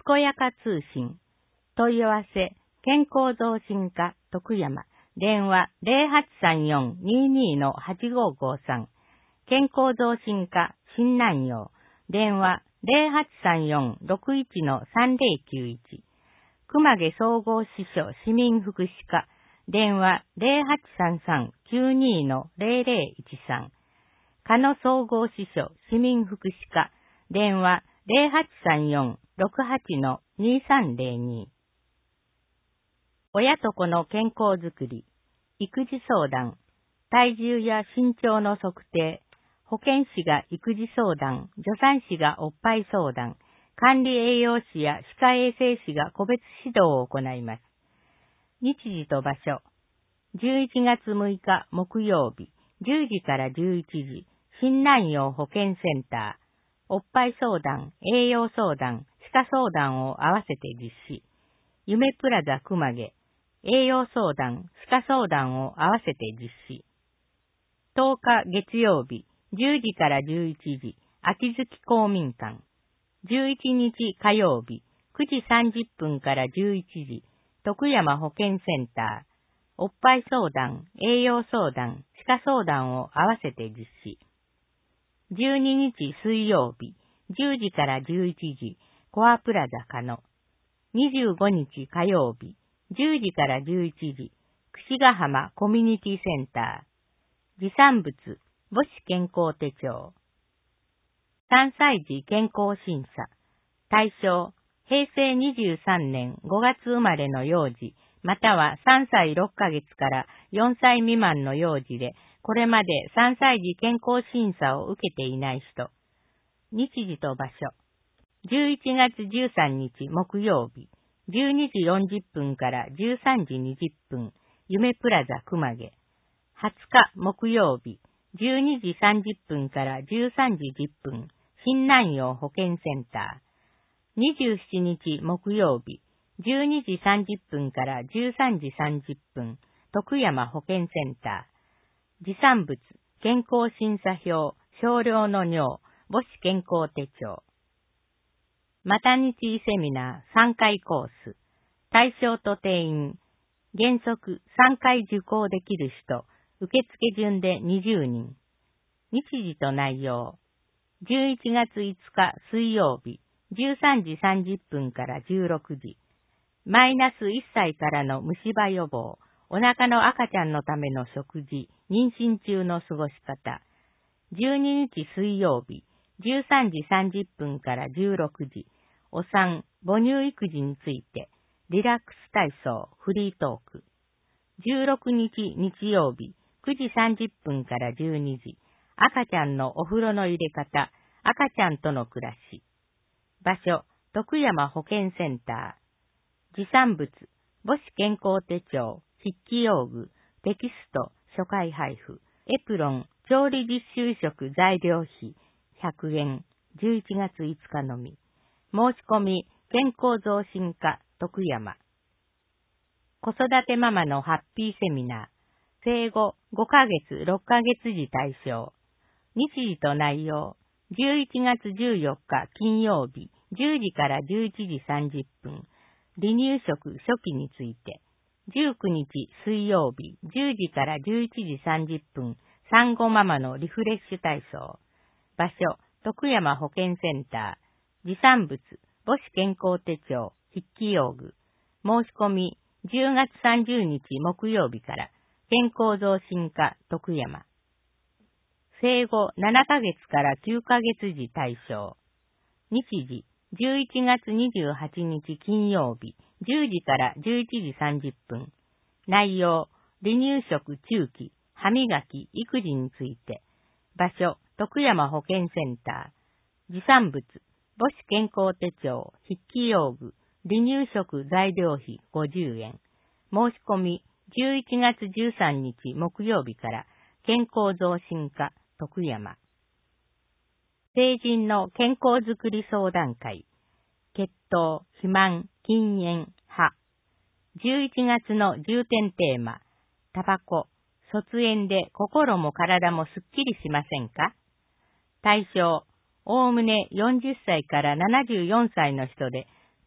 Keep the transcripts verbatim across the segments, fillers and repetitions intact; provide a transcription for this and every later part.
こやか通信。問い合わせ、健康増進課徳山。電話 ゼロはちさんよん にーにー はちごーごーさん。健康増進課新南陽。電話 ゼロはちさんよん ろくいち さんゼロきゅういち。熊毛総合支所市民福祉課。電話 ゼロはちさんさん きゅうにー ゼロゼロいちさん。鹿野総合支所市民福祉課。電話ゼロはちさんよん ろくはち にーさんゼロに。親と子の健康づくり、育児相談、体重や身長の測定、保健師が育児相談、助産師がおっぱい相談、管理栄養士や歯科衛生士が個別指導を行います。日時と場所、じゅういちがつむいか木曜日、じゅうじからじゅういちじ、新南陽保健センター、おっぱい相談、栄養相談、歯科相談を合わせて実施。夢プラザ熊毛、栄養相談、歯科相談を合わせて実施。とおか月曜日、じゅうじからじゅういちじ、秋月公民館。じゅういちにち火曜日、くじさんじゅっぷんからじゅういちじ、徳山保健センター。おっぱい相談、栄養相談、歯科相談を合わせて実施。じゅうににち水曜日、じゅうじからじゅういちじ、コアプラザ鹿野。にじゅうごにち火曜日、じゅうじからじゅういちじ、櫛ヶ浜コミュニティセンター。持参物、母子健康手帳。さんさい児健康審査。対象、へいせいにじゅうさんねんごがつ生まれの幼児、またはさんさいろっかげつからよんさい未満の幼児で、これまでさんさい児健康審査を受けていない人。日時と場所。じゅういちがつじゅうさんにち木曜日、じゅうにじよんじゅっぷんからじゅうさんじにじゅっぷん、夢プラザ熊毛。はつか木曜日、じゅうにじさんじゅっぷんからじゅうさんじじゅっぷん、新南陽保健センター。にじゅうしちにち木曜日、じゅうにじさんじゅっぷんからじゅうさんじさんじゅっぷん、徳山保健センター。持参物、健康審査票、少量の尿、母子健康手帳。マタニティセミナーさんかいコース。対象と定員。原則さんかい受講できる人。受付順でにじゅうにん。日時と内容。じゅういちがついつか水曜日、じゅうさんじさんじゅっぷんからじゅうろくじ。マイナスいっさいからの虫歯予防、お腹の赤ちゃんのための食事、妊娠中の過ごし方。じゅうににち水曜日、じゅうさんじさんじゅっぷんからじゅうろくじ。お産、母乳育児について、リラックス体操、フリートーク。じゅうろくにち日曜日、くじさんじゅっぷんからじゅうにじ。赤ちゃんのお風呂の入れ方、赤ちゃんとの暮らし。場所、徳山保健センター。持参物、母子健康手帳、筆記用具、テキスト、初回配布、エプロン、調理実習食材料費、ひゃくえん、じゅういちがついつかのみ。申し込み、健康増進課、徳山。子育てママのハッピーセミナー。生後ごかげつ、ろっかげつ時対象。日時と内容。じゅういちがつじゅうよっか金曜日、じゅうじからじゅういちじさんじゅっぷん。離乳食初期について。じゅうくにち水曜日、じゅうじからじゅういちじさんじゅっぷん。産後ママのリフレッシュ体操。場所、徳山保健センター。持参物、母子健康手帳、筆記用具。申し込み、じゅうがつさんじゅうにち木曜日から、健康増進課徳山。生後ななかげつからきゅうかげつ時対象。日時、じゅういちがつにじゅうはちにち金曜日、じゅうじからじゅういちじさんじゅっぷん。内容、離乳食中期、歯磨き、育児について。場所、徳山保健センター。持参物、母子健康手帳、筆記用具、離乳食材料費ごじゅうえん。申し込み、じゅういちがつじゅうさんにち木曜日から、健康増進課、徳山。成人の健康づくり相談会。血糖、肥満、禁煙、歯。じゅういちがつの重点テーマ、タバコ、卒炎で心も体もすっきりしませんか？対象、おおむねよんじゅっさいからななじゅうよんさいの人で、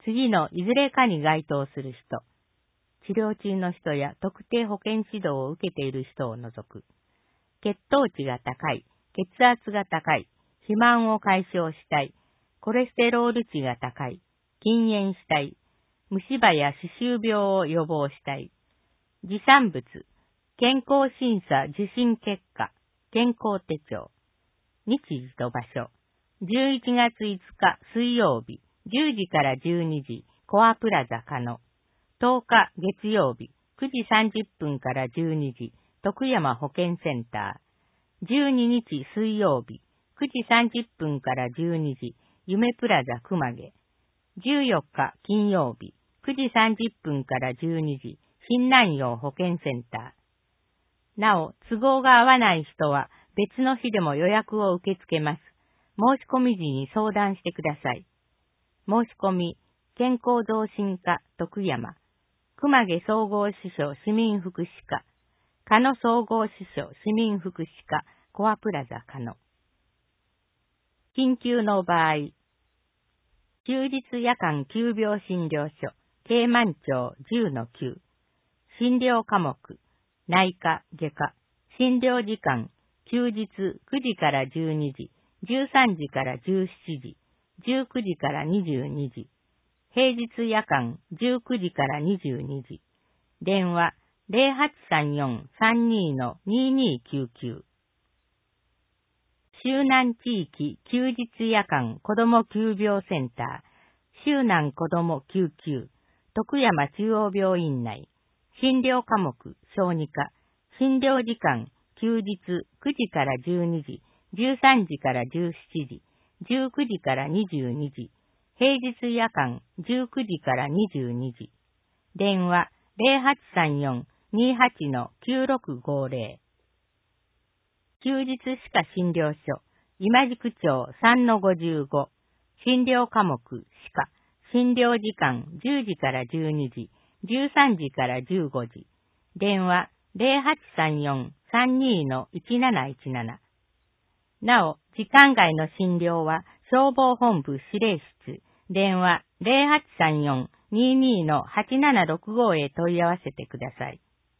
次のいずれかに該当する人、治療中の人や特定保健指導を受けている人を除く。血糖値が高い、血圧が高い、肥満を解消したい、コレステロール値が高い、禁煙したい、虫歯や歯周病を予防したい。持参物、健康審査受診結果、健康手帳。日時と場所、じゅういちがついつか水曜日、じゅうじからじゅうにじ、コアプラザ鹿野。とおか月曜日、くじさんじゅっぷんからじゅうにじ、徳山保健センター。じゅうににち水曜日、くじさんじゅっぷんからじゅうにじ、夢プラザ熊毛。じゅうよっか金曜日、くじさんじゅっぷんからじゅうにじ、新南陽保健センター。なお、都合が合わない人は別の日でも予約を受け付けます。申し込み時に相談してください。申し込み、健康増進課徳山。熊毛総合支所市民福祉課。鹿野総合支所市民福祉課コアプラザ鹿野。緊急の場合、休日夜間急病診療所、京満町 じゅうのきゅう。診療科目、内科、外科。診療時間、休日くじからじゅうにじ、じゅうさんじからじゅうしちじ、じゅうくじからにじゅうにじ。平日夜間じゅうくじからにじゅうにじ。電話 ゼロはちさんよん さんにー にーにーきゅうきゅう。周南地域休日夜間子ども急病センター、周南子ども救急、徳山中央病院内、診療科目小児科、診療時間休日くじからじゅうにじ、じゅうさんじからじゅうしちじ、じゅうくじからにじゅうにじ、平日夜間じゅうくじからにじゅうにじ。電話 ゼロはちさんよん にーはち きゅうろくごゼロ。休日歯科診療所、今宿町 さんのごじゅうご。診療科目歯科、診療時間じゅうじからじゅうにじ、じゅうさんじからじゅうごじ。電話 ゼロはちさんよん さんにー いちなないちなな。なお、時間外の診療は消防本部指令室、電話 ゼロはちさんよん にーにー はちななろくご へ問い合わせてください。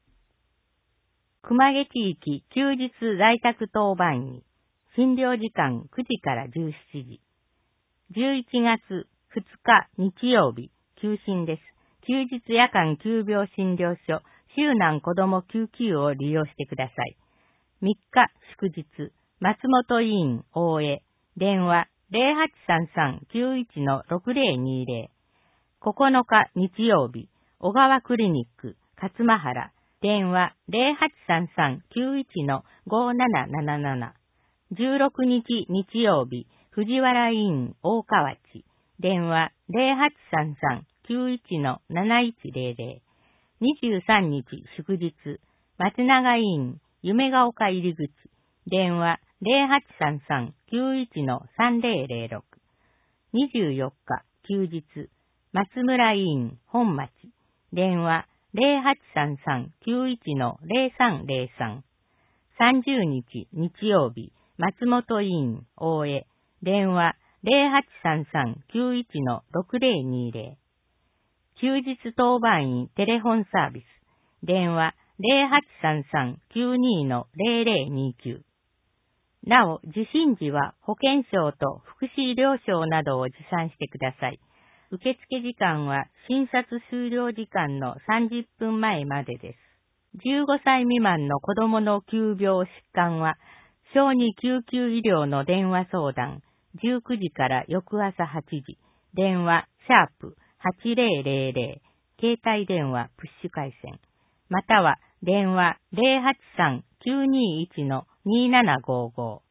熊毛地域休日在宅当番医、診療時間くじからじゅうしちじ。じゅういちがつふつか日曜日、休診です。休日夜間急病診療所、周南子ども救急を利用してください。みっか祝日、松本医院大江、電話 ゼロはちさんさん きゅういち ろくゼロにゼロ。ここのか日曜日、小川クリニック勝間原、電話 ゼロはちさんさん きゅういち ごなななななな。じゅうろくにち日曜日、藤原医院大河内、電話 ゼロはちさんさん きゅういち なないちゼロゼロ。にじゅうさんにち祝日、松永医院夢ヶ丘入口、電話 ゼロはちさんさん きゅういち さんゼロゼロろく。にじゅうよっか休日、松村医院本町、電話ゼロはちさんさん きゅういち ゼロさんゼロさん。さんじゅうにち日曜日、松本医院大江、電話ゼロはちさんさん きゅういち ろくゼロにゼロ。休日当番員テレフォンサービス、電話ゼロはちさんさん きゅうにー ゼロゼロにきゅう。なお、受診時は保健省と福祉医療省などを持参してください。受付時間は診察終了時間のさんじゅっぷんまえまでです。じゅうごさい未満の子供の急病疾患は、小児救急医療の電話相談、じゅうくじから翌朝はちじ、電話、シャープはちゼロゼロゼロ、携帯電話プッシュ回線、または電話ゼロはちさん きゅうにーいち にーななごーごー。